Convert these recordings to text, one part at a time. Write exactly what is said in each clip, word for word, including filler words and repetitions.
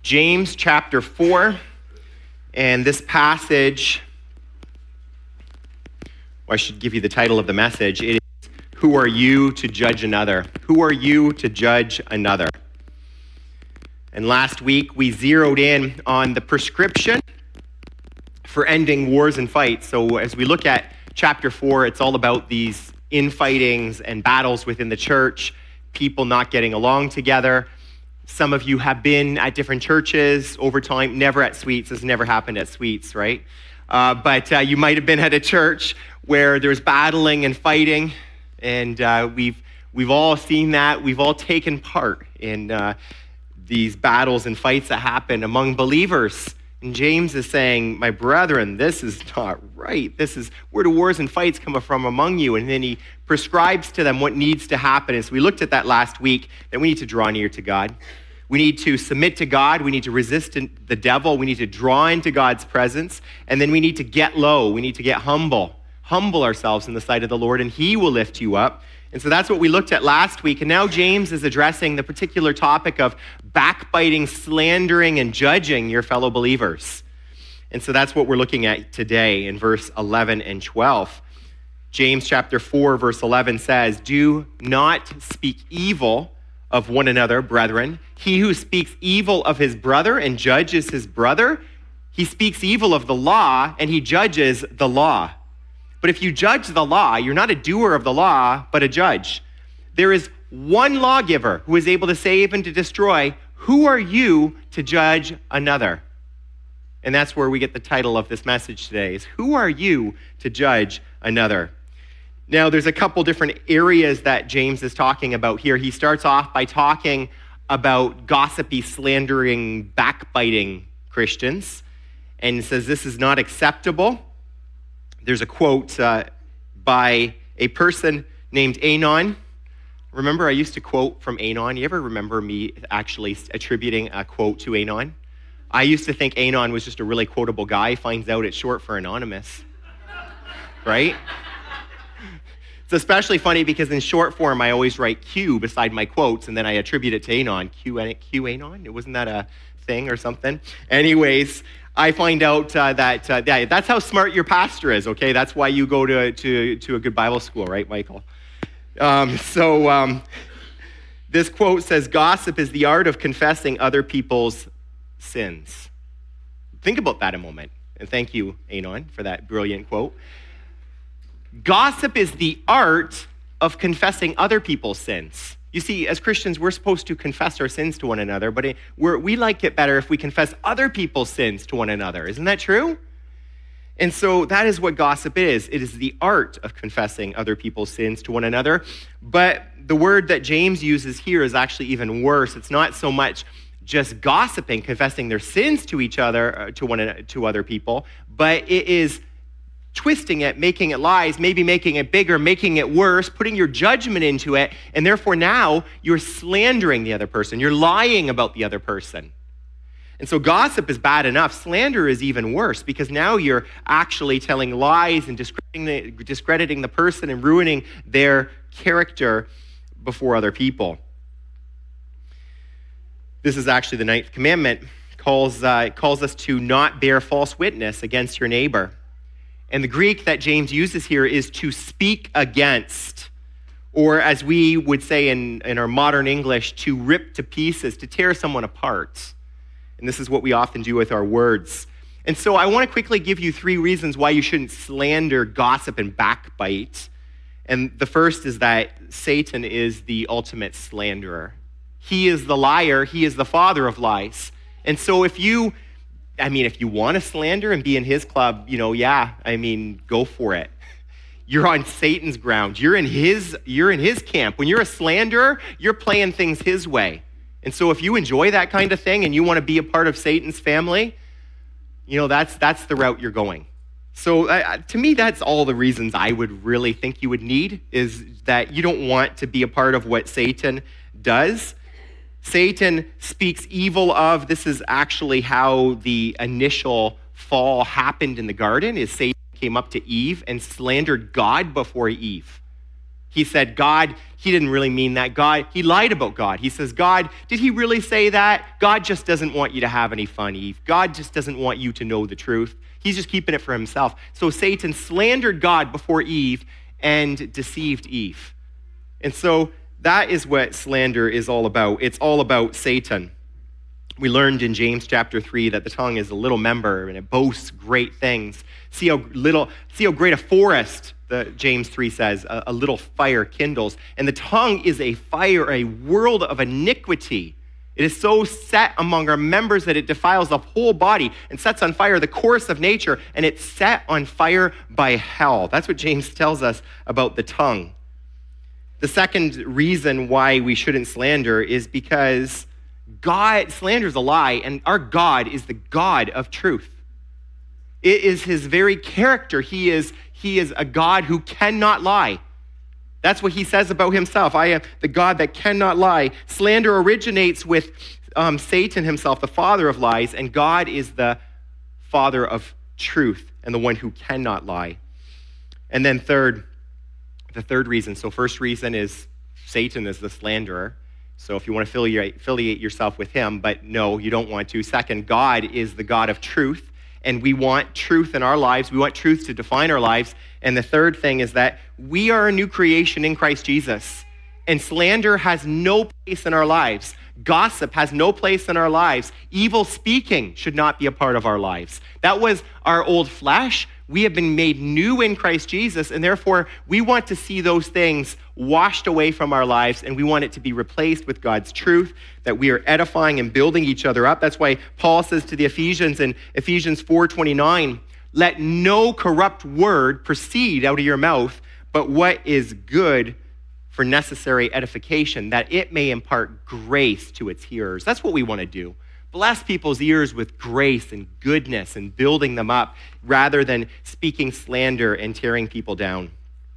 James chapter four, and this passage, well, I should give you the title of the message. It is, Who Are You to Judge Another? Who are you to judge another? And last week, we zeroed in on the prescription for ending wars and fights. So as we look at chapter four, it's all about these infightings and battles within the church, people not getting along together. Some of you have been at different churches over time, never at Sweets. This never happened at Sweets, right? Uh, but uh, you might have been at a church where there's battling and fighting, and uh, we've we've all seen that. We've all taken part in uh, these battles and fights that happen among believers. And James is saying, my brethren, this is not right. This is, where do wars and fights come from among you? And then he prescribes to them what needs to happen. And so we looked at that last week, that we need to draw near to God. We need to submit to God. We need to resist the devil. We need to draw into God's presence. And then we need to get low. We need to get humble. Humble ourselves in the sight of the Lord, and he will lift you up. And so that's what we looked at last week. And now James is addressing the particular topic of backbiting, slandering, and judging your fellow believers. And so that's what we're looking at today in verse eleven and twelve. James chapter four, verse eleven says, "Do not speak evil of one another, brethren. He who speaks evil of his brother and judges his brother, he speaks evil of the law and he judges the law. But if you judge the law, you're not a doer of the law, but a judge. There is one lawgiver who is able to save and to destroy. Who are you to judge another?" And that's where we get the title of this message today, is who are you to judge another? Now, there's a couple different areas that James is talking about here. He starts off by talking about gossipy, slandering, backbiting Christians, and says this is not acceptable. There's a quote uh, by a person named Anon. Remember, I used to quote from Anon. You ever remember me actually attributing a quote to Anon? I used to think Anon was just a really quotable guy. Finds out it's short for anonymous, right? It's especially funny because in short form, I always write Q beside my quotes, and then I attribute it to Anon. Q, Q Anon? Wasn't that a thing or something? Anyways, I find out uh, that uh, yeah, that's how smart your pastor is, okay? That's why you go to to, to a good Bible school, right, Michael? Um, so um, this quote says, "Gossip is the art of confessing other people's sins." Think about that a moment. And thank you, Anon, for that brilliant quote. Gossip is the art of confessing other people's sins. You see, as Christians, we're supposed to confess our sins to one another, but it, we're, we like it better if we confess other people's sins to one another. Isn't that true? And so that is what gossip is. It is the art of confessing other people's sins to one another. But the word that James uses here is actually even worse. It's not so much just gossiping, confessing their sins to each other, uh, to one to other people, but it is twisting it, making it lies, maybe making it bigger, making it worse, putting your judgment into it, and therefore now you're slandering the other person. You're lying about the other person. And so gossip is bad enough. Slander is even worse because now you're actually telling lies and discrediting the, discrediting the person and ruining their character before other people. This is actually the ninth commandment. Calls, uh, calls us to not bear false witness against your neighbor. And the Greek that James uses here is to speak against, or as we would say in, in our modern English, to rip to pieces, to tear someone apart. And this is what we often do with our words. And so I want to quickly give you three reasons why you shouldn't slander, gossip, and backbite. And the first is that Satan is the ultimate slanderer. He is the liar. He is the father of lies. And so if you I mean, if you want to slander and be in his club, you know, yeah, I mean, go for it. You're on Satan's ground. You're in his, you're in his camp. When you're a slanderer, you're playing things his way. And so if you enjoy that kind of thing and you want to be a part of Satan's family, you know, that's that's the route you're going. So uh, to me, that's all the reasons I would really think you would need, is that you don't want to be a part of what Satan does. Satan speaks evil of, this is actually how the initial fall happened in the garden, is Satan came up to Eve and slandered God before Eve. He said, God, he didn't really mean that. God, he lied about God. He says, God, did he really say that? God just doesn't want you to have any fun, Eve. God just doesn't want you to know the truth. He's just keeping it for himself. So Satan slandered God before Eve and deceived Eve. And so that is what slander is all about. It's all about Satan. We learned in James chapter three that the tongue is a little member and it boasts great things. See how little, see how great a forest, the James three says, a, a little fire kindles. And the tongue is a fire, a world of iniquity. It is so set among our members that it defiles the whole body and sets on fire the course of nature, and it's set on fire by hell. That's what James tells us about the tongue. The second reason why we shouldn't slander is because God, slander is a lie, and our God is the God of truth. It is his very character. He is, he is a God who cannot lie. That's what he says about himself. I am the God that cannot lie. Slander originates with um, Satan himself, the father of lies, and God is the father of truth and the one who cannot lie. And then third, the third reason. So first reason is Satan is the slanderer. So if you want to affiliate, affiliate yourself with him, but no, you don't want to. Second, God is the God of truth, and we want truth in our lives. We want truth to define our lives. And the third thing is that we are a new creation in Christ Jesus, and slander has no place in our lives. Gossip has no place in our lives. Evil speaking should not be a part of our lives. That was our old flesh. We have been made new in Christ Jesus, and therefore we want to see those things washed away from our lives, and we want it to be replaced with God's truth, that we are edifying and building each other up. That's why Paul says to the Ephesians in Ephesians four twenty-nine, let no corrupt word proceed out of your mouth, but what is good for necessary edification, that it may impart grace to its hearers. That's what we want to do. Bless people's ears with grace and goodness and building them up rather than speaking slander and tearing people down.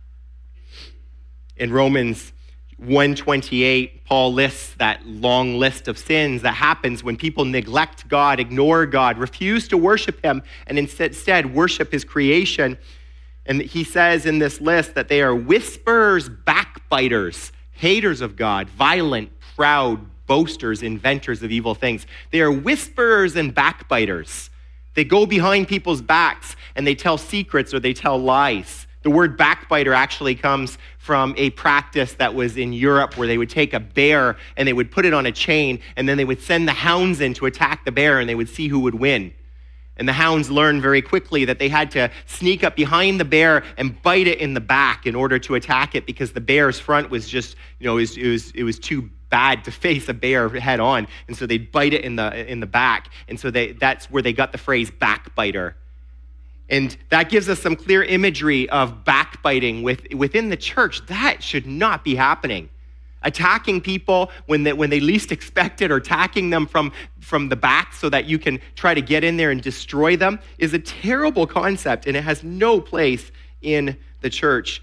In Romans one twenty-eight, Paul lists that long list of sins that happens when people neglect God, ignore God, refuse to worship him, and instead worship his creation. And he says in this list that they are whisperers, backbiters, haters of God, violent, proud, boasters, inventors of evil things. They are whisperers and backbiters. They go behind people's backs and they tell secrets or they tell lies. The word backbiter actually comes from a practice that was in Europe where they would take a bear and they would put it on a chain, and then they would send the hounds in to attack the bear, and they would see who would win. And the hounds learned very quickly that they had to sneak up behind the bear and bite it in the back in order to attack it, because the bear's front was just, you know, it was, it was, it was too bad to face a bear head on. And so they'd bite it in the in the back. And so they, that's where they got the phrase backbiter. And that gives us some clear imagery of backbiting with, within the church. That should not be happening. Attacking people when they, when they least expect it, or attacking them from, from the back so that you can try to get in there and destroy them, is a terrible concept, and it has no place in the church.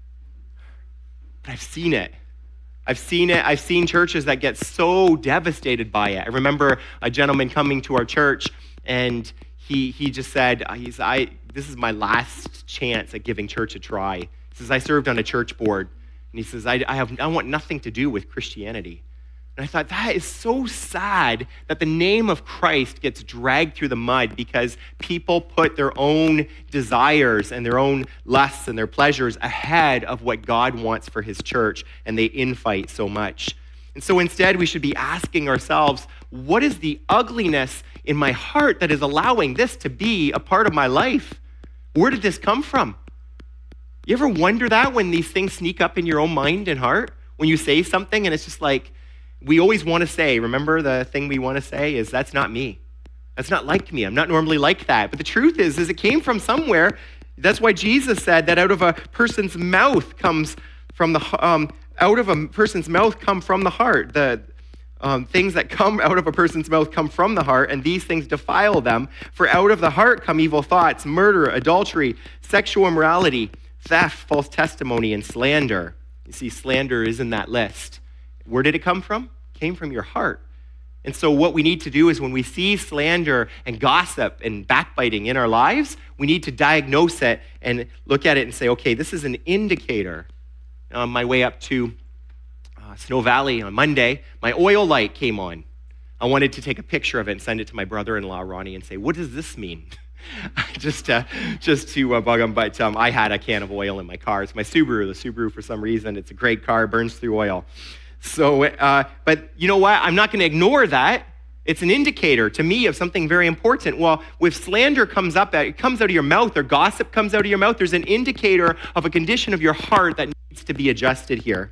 But I've seen it. I've seen it. I've seen churches that get so devastated by it. I remember a gentleman coming to our church, and he he just said, "He's I. This is my last chance at giving church a try." He says, "I served on a church board." And he says, I, I have I want nothing to do with Christianity. And I thought, that is so sad that the name of Christ gets dragged through the mud because people put their own desires and their own lusts and their pleasures ahead of what God wants for his church, and they infight so much. And so instead, we should be asking ourselves, what is the ugliness in my heart that is allowing this to be a part of my life? Where did this come from? You ever wonder that when these things sneak up in your own mind and heart? When you say something and it's just like, we always want to say, remember the thing we want to say is, that's not me. That's not like me. I'm not normally like that. But the truth is, is it came from somewhere. That's why Jesus said that out of a person's mouth comes from the, um, out of a person's mouth come from the heart. The um, things that come out of a person's mouth come from the heart, and these things defile them. For out of the heart come evil thoughts, murder, adultery, sexual immorality, theft, false testimony, and slander. You see, slander is in that list. Where did it come from? It came from your heart. And so what we need to do is when we see slander and gossip and backbiting in our lives, we need to diagnose it and look at it and say, okay, this is an indicator on my way up to uh, Snow Valley on Monday, my oil light came on. I wanted to take a picture of it and send it to my brother-in-law, Ronnie, and say, what does this mean? just, uh, just to uh, bug him, but um, I had a can of oil in my car. It's my Subaru. The Subaru, for some reason, it's a great car, burns through oil. So, uh, but you know what? I'm not going to ignore that. It's an indicator to me of something very important. Well, if slander comes up, it comes out of your mouth, or gossip comes out of your mouth, there's an indicator of a condition of your heart that needs to be adjusted here.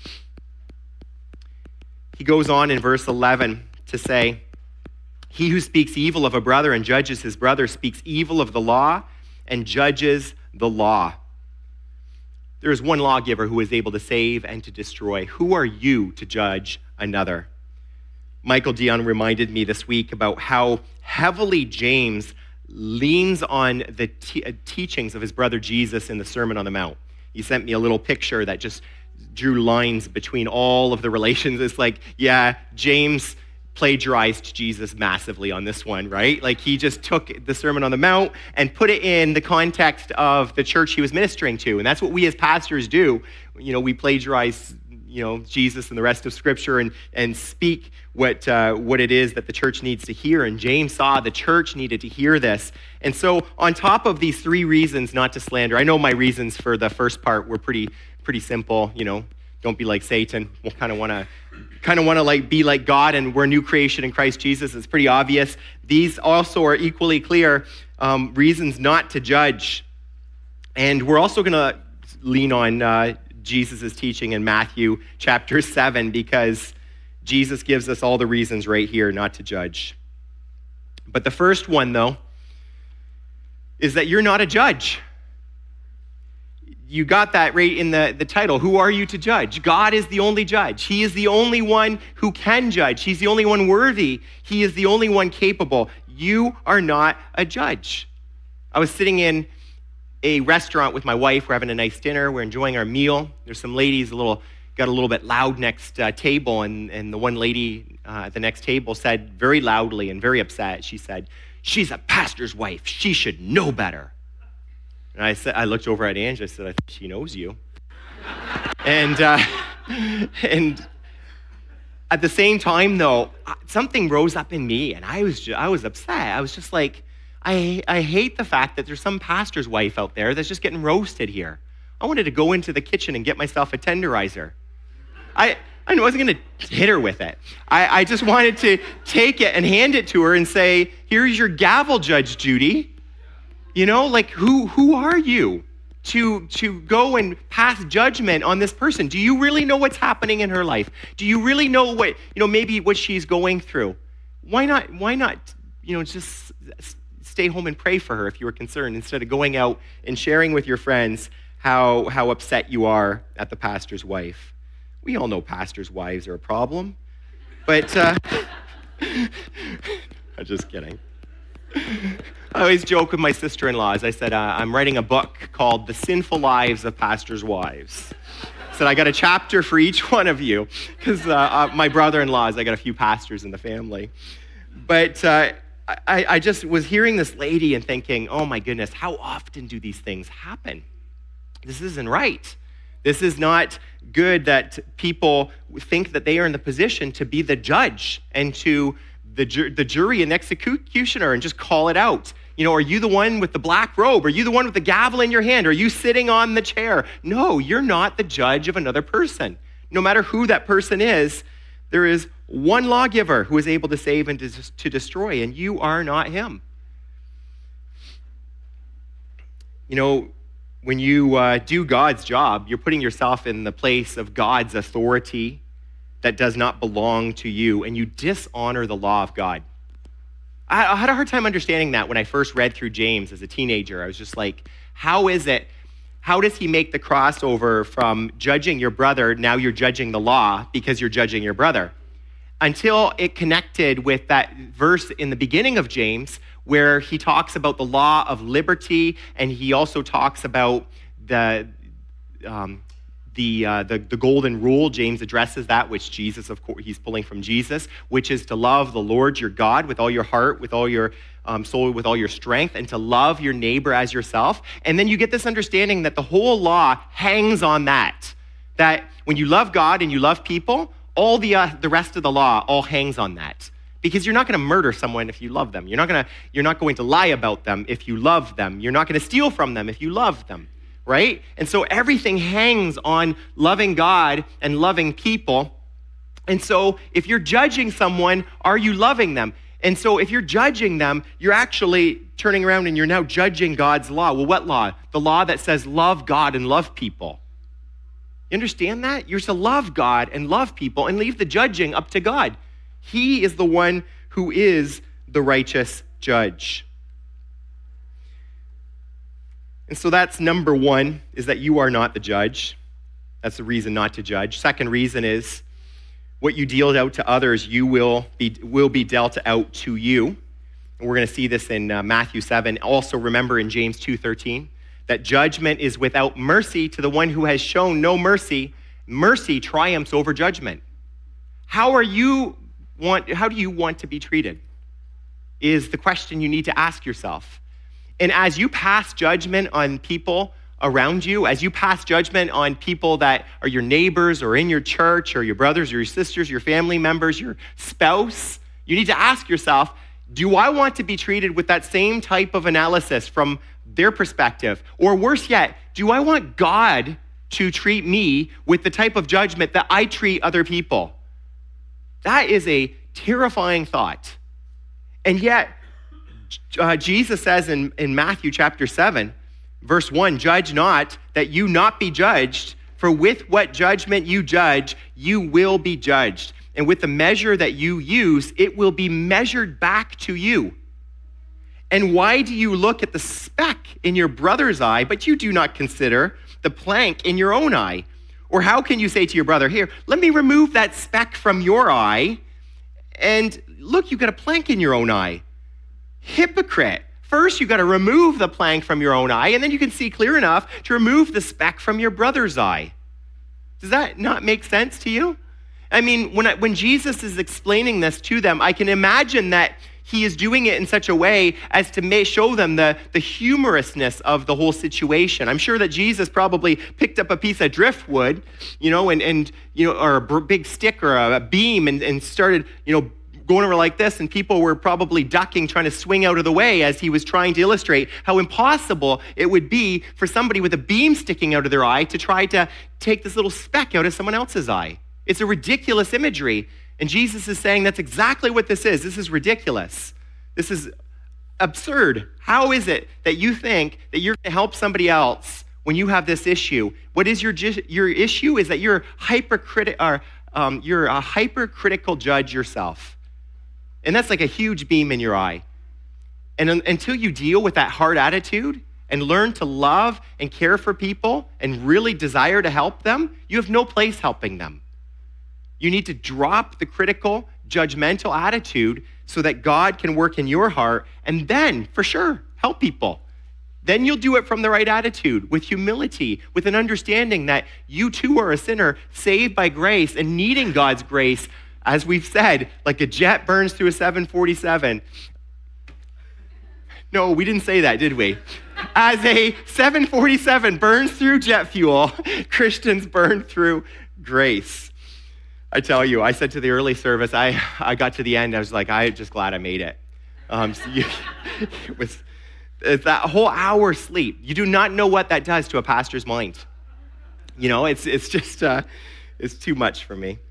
He goes on in verse eleven to say, he who speaks evil of a brother and judges his brother speaks evil of the law and judges the law. There is one lawgiver who is able to save and to destroy. Who are you to judge another? Michael Dion reminded me this week about how heavily James leans on the te- teachings of his brother Jesus in the Sermon on the Mount. He sent me a little picture that just drew lines between all of the relations. It's like, yeah, James plagiarized Jesus massively on this one, right? Like he just took the Sermon on the Mount and put it in the context of the church he was ministering to. And that's what we as pastors do. You know, we plagiarize, you know, Jesus and the rest of Scripture and, and speak what, uh, what it is that the church needs to hear. And James saw the church needed to hear this. And so on top of these three reasons not to slander, I know my reasons for the first part were pretty, pretty simple, you know, don't be like Satan. We'll kind of want to kind of want to like be like God, and we're a new creation in Christ Jesus. It's pretty obvious. These also are equally clear um, reasons not to judge. And we're also going to lean on uh, Jesus' teaching in Matthew chapter seven, because Jesus gives us all the reasons right here not to judge. But the first one, though, is that you're not a judge. You got that right in the, the title. Who are you to judge? God is the only judge. He is the only one who can judge. He's the only one worthy. He is the only one capable. You are not a judge. I was sitting in a restaurant with my wife. We're having a nice dinner. We're enjoying our meal. There's some ladies a little got a little bit loud next uh, table, and, and the one lady uh, at the next table said very loudly and very upset, she said, "She's a pastor's wife. She should know better." And I said, I looked over at Ange. I said, "I think she knows you." and uh, and at the same time, though, something rose up in me, and I was just, I was upset. I was just like, I I hate the fact that there's some pastor's wife out there that's just getting roasted here. I wanted to go into the kitchen and get myself a tenderizer. I I wasn't going to hit her with it. I, I just wanted to take it and hand it to her and say, "Here's your gavel, Judge Judy." You know, like, who who are you to, to go and pass judgment on this person? Do you really know what's happening in her life? Do you really know what, you know, maybe what she's going through? Why not, why not, you know, just stay home and pray for her if you were concerned, instead of going out and sharing with your friends how, how upset you are at the pastor's wife? We all know pastors' wives are a problem, but uh, I'm just kidding. I always joke with my sister-in-laws. I said, uh, I'm writing a book called The Sinful Lives of Pastors' Wives. I said, I got a chapter for each one of you, because uh, uh, my brother-in-laws, I got a few pastors in the family. But uh, I, I just was hearing this lady and thinking, oh my goodness, how often do these things happen? This isn't right. This is not good that people think that they are in the position to be the judge and to the, ju- the jury and executioner and just call it out. You know, are you the one with the black robe? Are you the one with the gavel in your hand? Are you sitting on the chair? No, you're not the judge of another person. No matter who that person is, there is one lawgiver who is able to save and to, to destroy, and you are not him. You know, when you uh, do God's job, you're putting yourself in the place of God's authority that does not belong to you, and you dishonor the law of God. I had a hard time understanding that when I first read through James as a teenager. I was just like, how is it, how does he make the crossover from judging your brother, now you're judging the law because you're judging your brother? Until it connected with that verse in the beginning of James where he talks about the law of liberty, and he also talks about the um, The, uh, the the golden rule. James addresses that, which Jesus, of course, he's pulling from Jesus, which is to love the Lord your God with all your heart, with all your um, soul, with all your strength, and to love your neighbor as yourself. And then you get this understanding that the whole law hangs on that. that when you love God and you love people, all the uh, the rest of the law all hangs on that. Because you're not going to murder someone if you love them. You're not going to you're not going to lie about them if you love them. You're not going to steal from them if you love them, right? And so everything hangs on loving God and loving people. And so if you're judging someone, are you loving them? And so if you're judging them, you're actually turning around and you're now judging God's law. Well, what law? The law that says love God and love people. You understand that? You're to love God and love people and leave the judging up to God. He is the one who is the righteous judge. And so that's number one, is that you are not the judge. That's the reason not to judge. Second reason is what you deal out to others, you will be, will be dealt out to you. And we're going to see this in uh, Matthew seven. Also remember in James two thirteen, that judgment is without mercy to the one who has shown no mercy. Mercy triumphs over judgment. How are you want, how do you want to be treated? Is the question you need to ask yourself. And as you pass judgment on people around you, as you pass judgment on people that are your neighbors or in your church or your brothers or your sisters, your family members, your spouse, you need to ask yourself, do I want to be treated with that same type of analysis from their perspective? Or worse yet, do I want God to treat me with the type of judgment that I treat other people? That is a terrifying thought. And yet, uh, Jesus says in, in Matthew chapter seven, verse one, judge not that you not be judged, for with what judgment you judge, you will be judged. And with the measure that you use, it will be measured back to you. And why do you look at the speck in your brother's eye, but you do not consider the plank in your own eye? Or how can you say to your brother, here, let me remove that speck from your eye, and look, you've got a plank in your own eye. Hypocrite. First, you got to remove the plank from your own eye, and then you can see clear enough to remove the speck from your brother's eye. Does that not make sense to you? I mean, when I, when Jesus is explaining this to them, I can imagine that he is doing it in such a way as to may show them the, the humorousness of the whole situation. I'm sure that Jesus probably picked up a piece of driftwood, you know, and, and you know, or a big stick or a beam and, and started, you know, going over like this, and people were probably ducking, trying to swing out of the way as he was trying to illustrate how impossible it would be for somebody with a beam sticking out of their eye to try to take this little speck out of someone else's eye. It's a ridiculous imagery. And Jesus is saying that's exactly what this is. This is ridiculous. This is absurd. How is it that you think that you're going to help somebody else when you have this issue? What is your your issue is that you're hypercriti- or, um, you're a hypercritical judge yourself. And that's like a huge beam in your eye. And un- until you deal with that hard attitude and learn to love and care for people and really desire to help them, you have no place helping them. You need to drop the critical, judgmental attitude so that God can work in your heart, and then, for sure, help people. Then you'll do it from the right attitude, with humility, with an understanding that you too are a sinner, saved by grace and needing God's grace. As we've said, like a jet burns through a seven forty-seven. No, we didn't say that, did we? As a seven forty-seven burns through jet fuel, Christians burn through grace. I tell you, I said to the early service, I, I got to the end, I was like, I'm just glad I made it. Um, so you, it was it's that whole hour sleep. You do not know what that does to a pastor's mind. You know, it's it's just, uh, it's too much for me.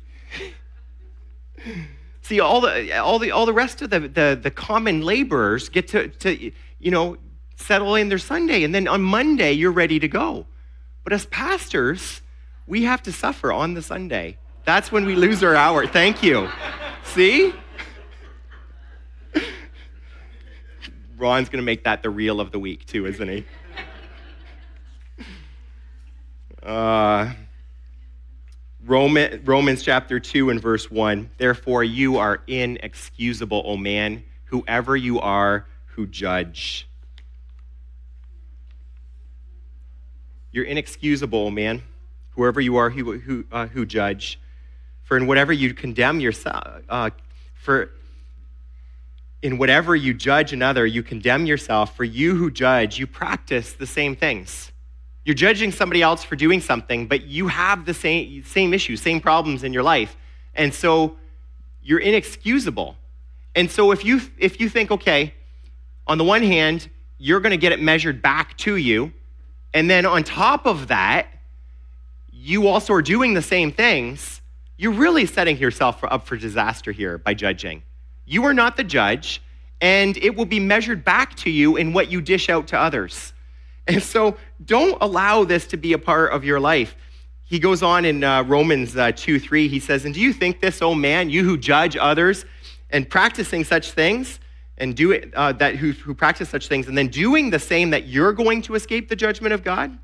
See, all the all the all the rest of the, the, the common laborers get to, to, you know, settle in their Sunday, and then on Monday you're ready to go. But as pastors, we have to suffer on the Sunday. That's when we lose our hour. Thank you. See? Ron's going to make that the reel of the week too, isn't he? Uh, Roman, Romans chapter two and verse one. Therefore you are inexcusable, O man, whoever you are who judge. You're inexcusable, O man, whoever you are who, who, uh, who judge. For in whatever you condemn yourself, uh, for in whatever you judge another, you condemn yourself. For you who judge, you practice the same things. You're judging somebody else for doing something, but you have the same, same issues, same problems in your life. And so you're inexcusable. And so if you if you think, okay, on the one hand, you're going to get it measured back to you, and then on top of that, you also are doing the same things, you're really setting yourself up for disaster here by judging. You are not the judge, and it will be measured back to you in what you dish out to others. And so don't allow this to be a part of your life. He goes on in uh, Romans uh, two three, he says, and do you think this, oh man, you who judge others and practicing such things, and do it, uh, that who, who practice such things, and then doing the same, that you're going to escape the judgment of God?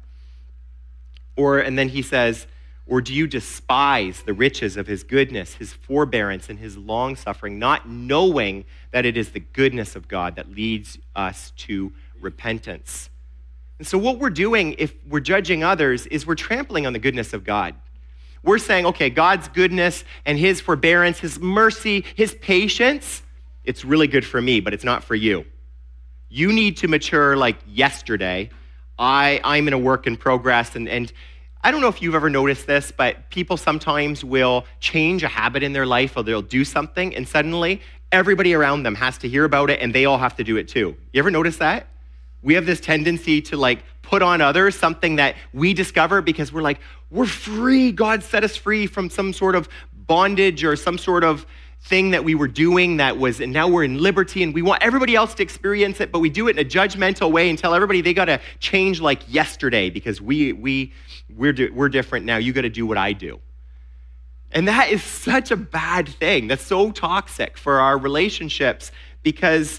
Or, and then he says, or do you despise the riches of his goodness, his forbearance, and his long-suffering, not knowing that it is the goodness of God that leads us to repentance? And so what we're doing if we're judging others is we're trampling on the goodness of God. We're saying, okay, God's goodness and his forbearance, his mercy, his patience, it's really good for me, but it's not for you. You need to mature like yesterday. I, I'm in a work in progress, and, and I don't know if you've ever noticed this, but people sometimes will change a habit in their life, or they'll do something, and suddenly everybody around them has to hear about it, and they all have to do it too. You ever notice that? We have this tendency to like put on others something that we discover because we're like, we're free. God set us free from some sort of bondage or some sort of thing that we were doing that was, and now we're in liberty, and we want everybody else to experience it, but we do it in a judgmental way and tell everybody they got to change like yesterday because we we we're di- we're different now. You got to do what I do, and that is such a bad thing. That's so toxic for our relationships because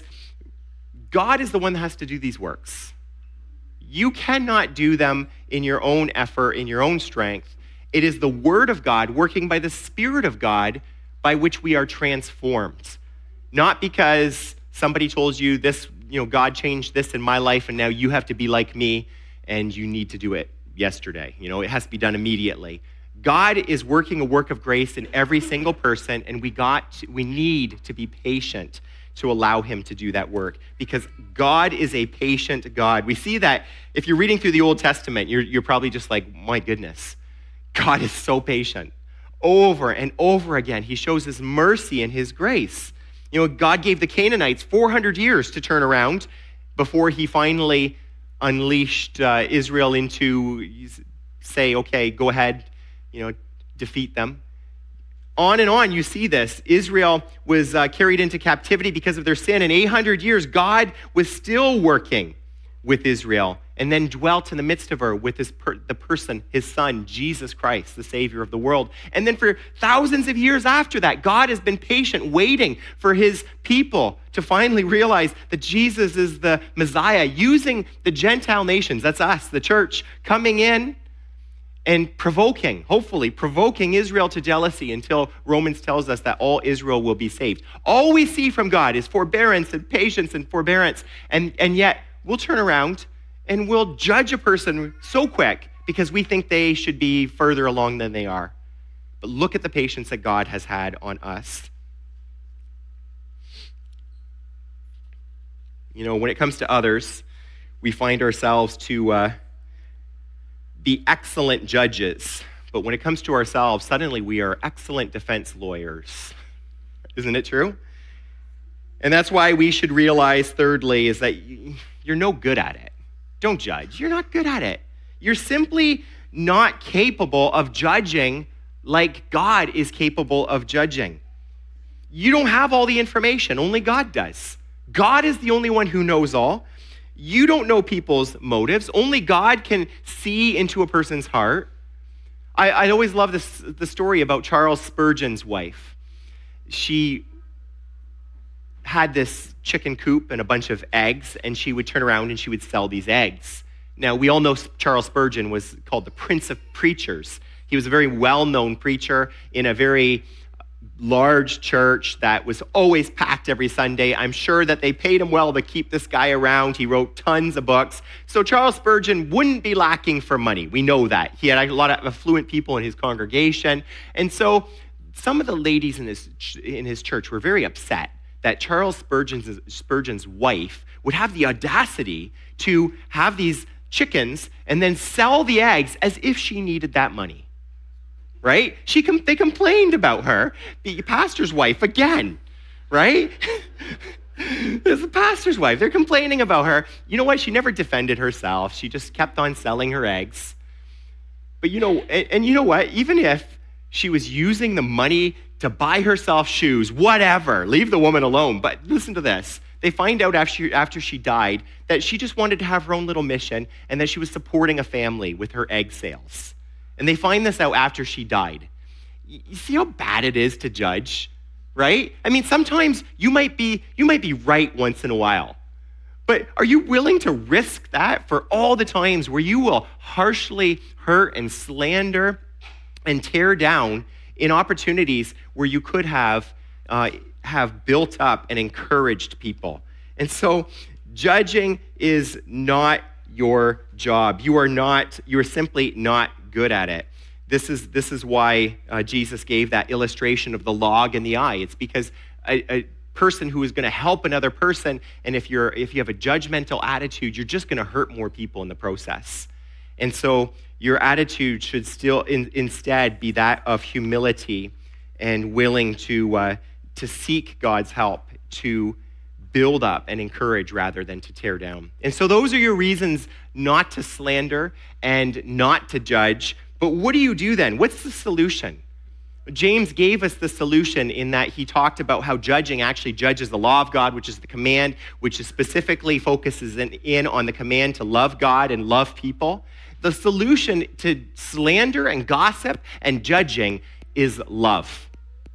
God is the one that has to do these works. You cannot do them in your own effort, in your own strength. It is the Word of God working by the Spirit of God by which we are transformed. Not because somebody told you this, you know, God changed this in my life and now you have to be like me and you need to do it yesterday. You know, it has to be done immediately. God is working a work of grace in every single person, and we got to, we need to be patient to allow him to do that work, because God is a patient God. We see that if you're reading through the Old Testament, you're, you're probably just like, my goodness, God is so patient. Over and over again, he shows his mercy and his grace. You know, God gave the Canaanites four hundred years to turn around before he finally unleashed uh, Israel into, say, okay, go ahead, you know, defeat them. On and on, you see this. Israel was uh, carried into captivity because of their sin. In eight hundred years, God was still working with Israel, and then dwelt in the midst of her with his per- the person, his son, Jesus Christ, the Savior of the world. And then for thousands of years after that, God has been patient, waiting for his people to finally realize that Jesus is the Messiah, using the Gentile nations, that's us, the church, coming in and provoking, hopefully provoking Israel to jealousy until Romans tells us that all Israel will be saved. All we see from God is forbearance and patience and forbearance, and, and yet we'll turn around and we'll judge a person so quick because we think they should be further along than they are. But look at the patience that God has had on us. You know, when it comes to others, we find ourselves to uh, be excellent judges. But when it comes to ourselves, suddenly we are excellent defense lawyers. Isn't it true? And that's why we should realize, thirdly, is that you're no good at it. Don't judge. You're not good at it. You're simply not capable of judging like God is capable of judging. You don't have all the information. Only God does. God is the only one who knows all. You don't know people's motives. Only God can see into a person's heart. I, I always love this, the story about Charles Spurgeon's wife. She had this chicken coop and a bunch of eggs, and she would turn around and she would sell these eggs. Now, we all know Charles Spurgeon was called the Prince of Preachers. He was a very well-known preacher in a very large church that was always packed every Sunday. I'm sure that they paid him well to keep this guy around. He wrote tons of books. So Charles Spurgeon wouldn't be lacking for money. We know that. He had a lot of affluent people in his congregation. And so some of the ladies in his, in his church were very upset that Charles Spurgeon's, Spurgeon's wife would have the audacity to have these chickens and then sell the eggs as if she needed that money, right? She com- They complained about her, the pastor's wife again, right? This is the pastor's wife. They're complaining about her. You know what? She never defended herself. She just kept on selling her eggs. But you know, and, and you know what? Even if she was using the money to buy herself shoes, whatever, leave the woman alone. But listen to this. They find out after she, after she died that she just wanted to have her own little mission and that she was supporting a family with her egg sales. And they find this out after she died. You see how bad it is to judge, right? I mean, sometimes you might be you might be right once in a while. But are you willing to risk that for all the times where you will harshly hurt and slander and tear down in opportunities where you could have uh, have built up and encouraged people? And so judging is not your job. You are not, you are simply not good at it. This is, this is why uh, Jesus gave that illustration of the log and the eye. It's because a, a person who is going to help another person, and if you're if you have a judgmental attitude, you're just going to hurt more people in the process. And so your attitude should still in, instead be that of humility and willing to uh, to seek God's help, to build up and encourage rather than to tear down. And so those are your reasons not to slander and not to judge. But what do you do then? What's the solution? James gave us the solution in that he talked about how judging actually judges the law of God, which is the command, which is specifically focuses in, in on the command to love God and love people. The solution to slander and gossip and judging is love.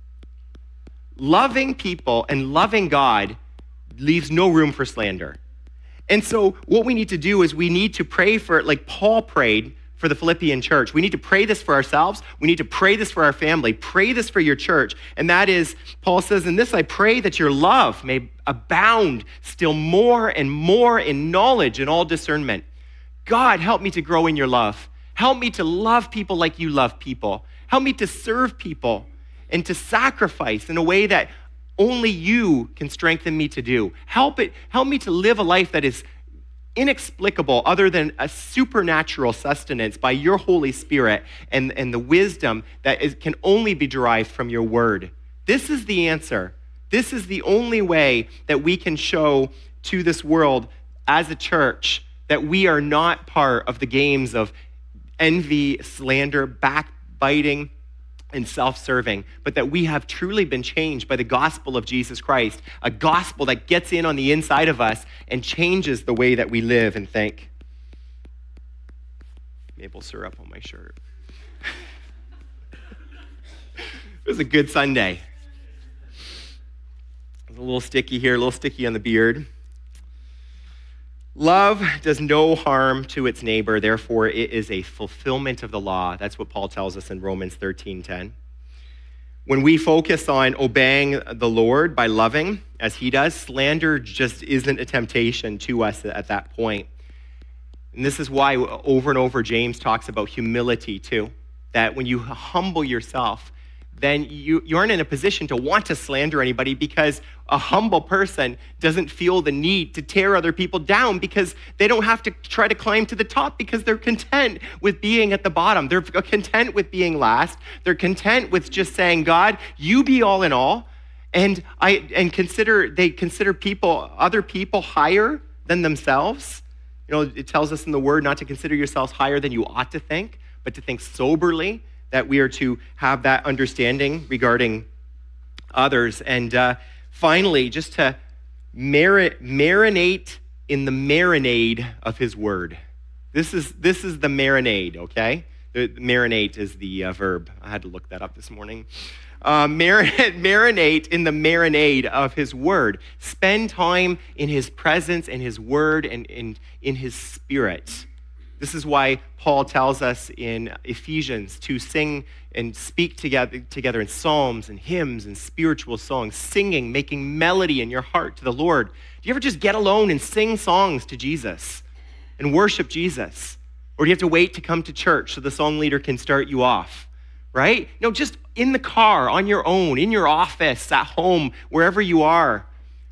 Loving people and loving God leaves no room for slander. And so what we need to do is we need to pray for, like Paul prayed for the Philippian church. We need to pray this for ourselves. We need to pray this for our family. Pray this for your church. And that is, Paul says, in this I pray that your love may abound still more and more in knowledge and all discernment. God, help me to grow in your love. Help me to love people like you love people. Help me to serve people and to sacrifice in a way that only you can strengthen me to do. Help it, help me to live a life that is inexplicable other than a supernatural sustenance by your Holy Spirit and, and the wisdom that is, can only be derived from your word. This is the answer. This is the only way that we can show to this world as a church that we are not part of the games of envy, slander, backbiting, and self-serving, but that we have truly been changed by the gospel of Jesus Christ, a gospel that gets in on the inside of us and changes the way that we live and think. Maple syrup on my shirt. It was a good Sunday. It was a little sticky here, a little sticky on the beard. Love does no harm to its neighbor, therefore it is a fulfillment of the law. That's what Paul tells us in Romans thirteen ten. When we focus on obeying the Lord by loving, as he does, slander just isn't a temptation to us at that point. And this is why over and over James talks about humility too, that when you humble yourself, then you, you aren't in a position to want to slander anybody because a humble person doesn't feel the need to tear other people down because they don't have to try to climb to the top because they're content with being at the bottom. They're content with being last. They're content with just saying, God, you be all in all. And I and consider they consider people, other people higher than themselves. You know, it tells us in the word not to consider yourselves higher than you ought to think, but to think soberly, that we are to have that understanding regarding others. And uh, finally, just to mar- marinate in the marinade of his word. This is this is the marinade, okay? The, the marinate is the uh, verb. I had to look that up this morning. Uh, mar- marinate in the marinade of his word. Spend time in his presence and his word and in, in his spirit. This is why Paul tells us in Ephesians to sing and speak together, together in psalms and hymns and spiritual songs, singing, making melody in your heart to the Lord. Do you ever just get alone and sing songs to Jesus and worship Jesus? Or do you have to wait to come to church so the song leader can start you off, right? No, just in the car, on your own, in your office, at home, wherever you are.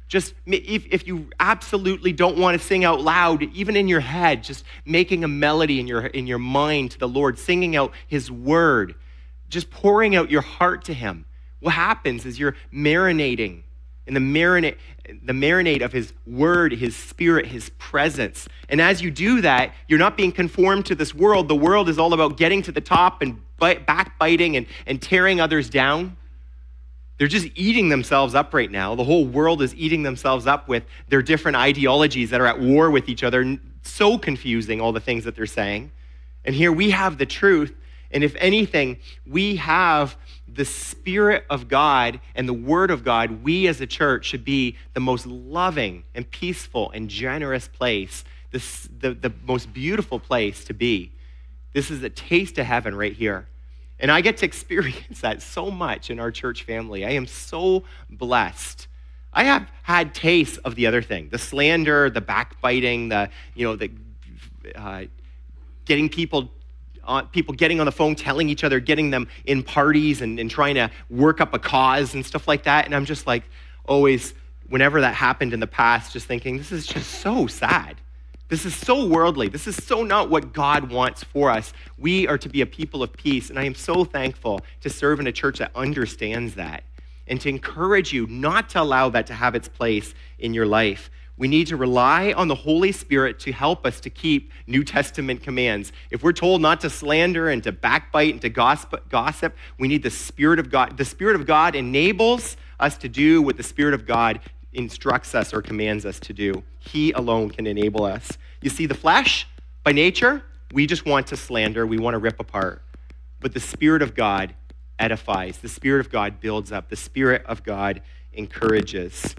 Just if, if you absolutely don't want to sing out loud, even in your head, just making a melody in your, in your mind to the Lord, singing out his word, just pouring out your heart to him. What happens is you're marinating in the marinade, the marinade of his word, his spirit, his presence. And as you do that, you're not being conformed to this world. The world is all about getting to the top and backbiting and, and tearing others down. They're just eating themselves up right now. The whole world is eating themselves up with their different ideologies that are at war with each other. So confusing, all the things that they're saying. And here we have the truth. And if anything, we have the Spirit of God and the Word of God. We as a church should be the most loving and peaceful and generous place, this, the, the most beautiful place to be. This is a taste of heaven right here. And I get to experience that so much in our church family. I am so blessed. I have had tastes of the other thing, the slander, the backbiting, the, you know, the uh, getting people, uh, people getting on the phone, telling each other, getting them in parties and, and trying to work up a cause and stuff like that. And I'm just like, always, whenever that happened in the past, just thinking, this is just so sad. This is so worldly. This is so not what God wants for us. We are to be a people of peace, and I am so thankful to serve in a church that understands that and to encourage you not to allow that to have its place in your life. We need to rely on the Holy Spirit to help us to keep New Testament commands. If we're told not to slander and to backbite and to gossip, gossip, we need the Spirit of God. The Spirit of God enables us to do what the Spirit of God instructs us or commands us to do. He alone can enable us. You see, the flesh, by nature, we just want to slander, we want to rip apart. But the Spirit of God edifies. The Spirit of God builds up. The Spirit of God encourages.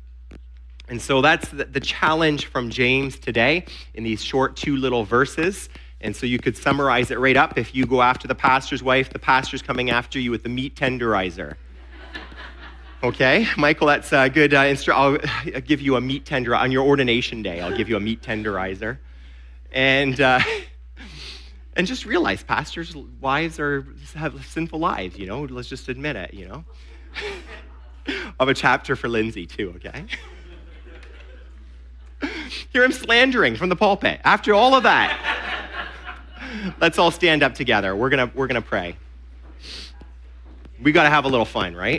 And so that's the challenge from James today in these short two little verses. And so you could summarize it right up. If you go after the pastor's wife, the pastor's coming after you with the meat tenderizer. Okay, Michael, that's a good uh, instru- I'll give you a meat tenderizer on your ordination day. I'll give you a meat tenderizer. And uh, and just realize pastors' wives are have sinful lives, you know. Let's just admit it, you know. I have a chapter for Lindsay too, okay? Hear him slandering from the pulpit. After all of that, let's all stand up together. We're gonna we're gonna pray. We got to have a little fun, right?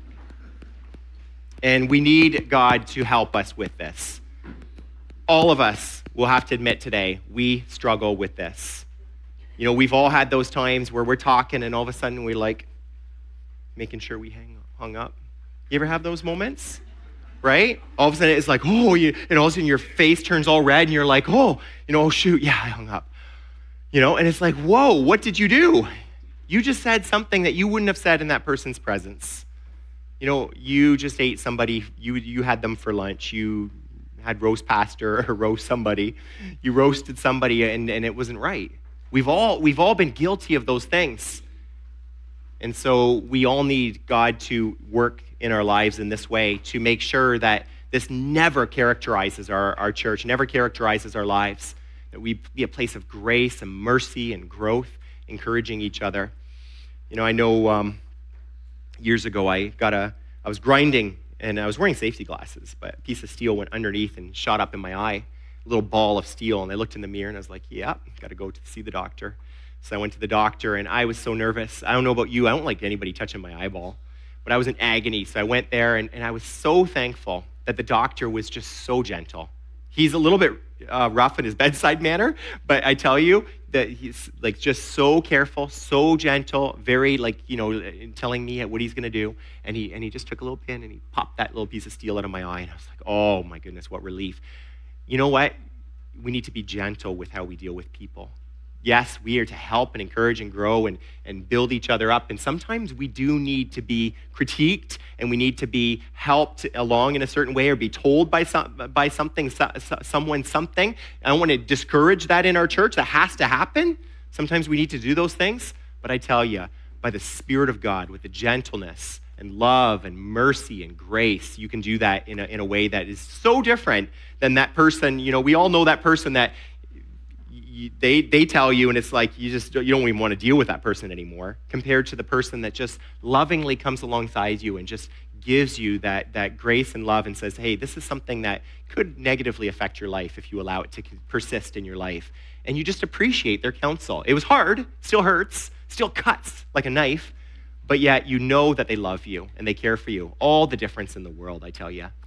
And we need God to help us with this. All of us will have to admit today, we struggle with this. You know, we've all had those times where we're talking and all of a sudden we're like, making sure we hang hung up. You ever have those moments? Right? All of a sudden it's like, oh, you, and all of a sudden your face turns all red and you're like, oh, you know, oh shoot, yeah, I hung up. You know, and it's like, whoa, what did you do? You just said something that you wouldn't have said in that person's presence. You know, you just ate somebody, you you had them for lunch, you had roast pastor or roast somebody, you roasted somebody and, and it wasn't right. We've all we've all been guilty of those things. And so we all need God to work in our lives in this way to make sure that this never characterizes our, our church, never characterizes our lives, that we be a place of grace and mercy and growth, encouraging each other. You know, I know um, years ago, I got a, I was grinding and I was wearing safety glasses, but a piece of steel went underneath and shot up in my eye, a little ball of steel. And I looked in the mirror and I was like, yeah, got to go to see the doctor. So I went to the doctor and I was so nervous. I don't know about you. I don't like anybody touching my eyeball, but I was in agony. So I went there and, and I was so thankful that the doctor was just so gentle. He's a little bit uh, rough in his bedside manner, but I tell you that he's like just so careful, so gentle, very like, you know, telling me what he's going to do. And he and he just took a little pin and he popped that little piece of steel out of my eye. And I was like, oh my goodness, what relief. You know what? We need to be gentle with how we deal with people. Yes, we are to help and encourage and grow and, and build each other up. And sometimes we do need to be critiqued and we need to be helped along in a certain way or be told by some, by something, so, someone something. I don't want to discourage that in our church. That has to happen. Sometimes we need to do those things. But I tell you, by the Spirit of God, with the gentleness and love and mercy and grace, you can do that in a, in a way that is so different than that person. You know, we all know that person that You, they they tell you, and it's like you just you don't even want to deal with that person anymore, compared to the person that just lovingly comes alongside you and just gives you that, that grace and love and says, hey, this is something that could negatively affect your life if you allow it to persist in your life. And you just appreciate their counsel. It was hard, still hurts, still cuts like a knife, but yet you know that they love you and they care for you. All the difference in the world, I tell you.